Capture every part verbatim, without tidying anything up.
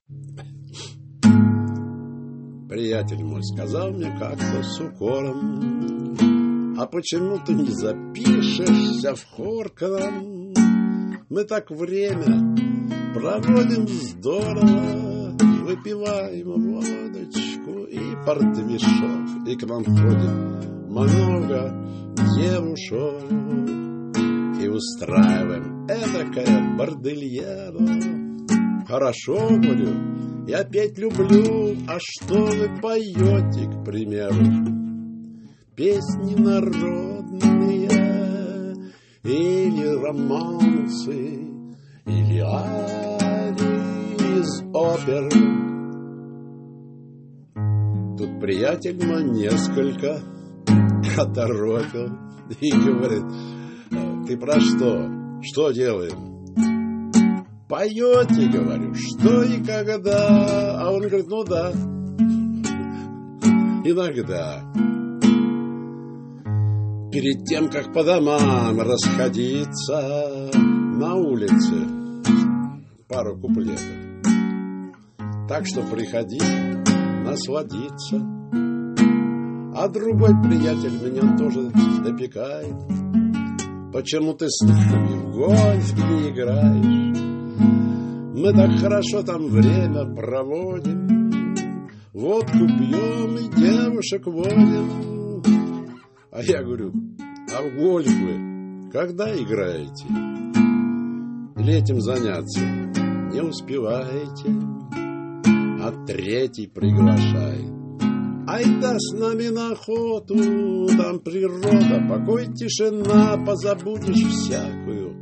Приятель мой сказал мне как-то с укором: а почему ты не запишешься в хор к нам? Мы так время проводим здорово, выпиваем водочку и портвишок, и к нам ходит много девушек, и устраиваем эдакое бордельеро. Хорошо, говорю, я петь люблю, а что вы поете, к примеру? Песни народные или романсы, или арии из опер. Тут приятель мой несколько оторопил и говорит: ты про что? Что делаем? Поете, говорю, что и когда? А он говорит: ну да, иногда. Перед тем, как по домам расходиться, на улице пару куплетов. Так что приходи насладиться. А другой приятель меня тоже допекает: почему ты с нами в гольф не играешь? Мы так хорошо там время проводим, водку пьем и девушек водим. А я говорю: а в гольф вы когда играете? Или этим заняться не успеваете? А третий приглашает: айда с нами на охоту, там природа, покой, тишина, позабудешь всякую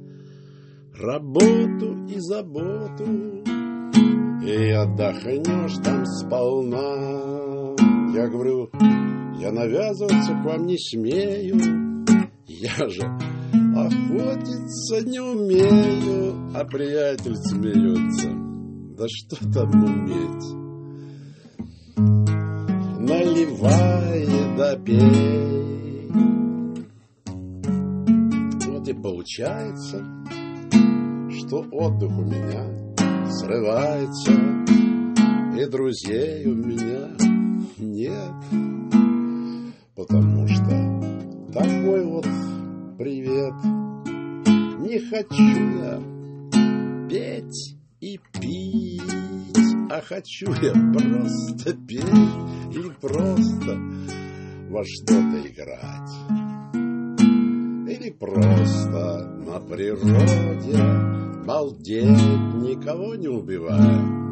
работу и заботу, и отдохнешь там сполна. Я говорю: я навязываться к вам не смею, я же охотиться не умею. А приятель смеется: да что там уметь? Наливай да пей. Вот и получается, что отдых у меня срывается, и друзей у меня нет, потому что такой вот привет. Не хочу я петь и пить, а хочу я просто петь или просто во что-то играть, или просто на природе балдеть, никого не убивая.